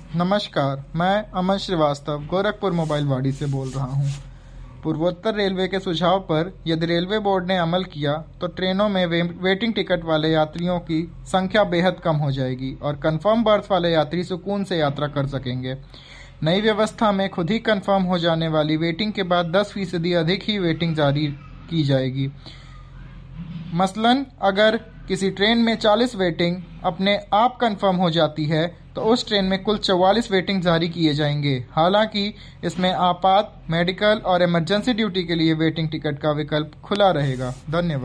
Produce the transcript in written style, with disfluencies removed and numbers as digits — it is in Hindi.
नमस्कार, मैं अमन श्रीवास्तव गोरखपुर मोबाइल वाड़ी से बोल रहा हूँ। पूर्वोत्तर रेलवे के सुझाव पर यदि रेलवे बोर्ड ने अमल किया तो ट्रेनों में वेटिंग टिकट वाले यात्रियों की संख्या बेहद कम हो जाएगी और कंफर्म बर्थ वाले यात्री सुकून से यात्रा कर सकेंगे। नई व्यवस्था में खुद ही कंफर्म हो जाने वाली वेटिंग के बाद 10% अधिक ही वेटिंग जारी की जाएगी। मसलन अगर किसी ट्रेन में 40 वेटिंग अपने आप कंफर्म हो जाती है तो उस ट्रेन में कुल 44 वेटिंग जारी किए जाएंगे। हालांकि इसमें आपात, मेडिकल और इमरजेंसी ड्यूटी के लिए वेटिंग टिकट का विकल्प खुला रहेगा। धन्यवाद।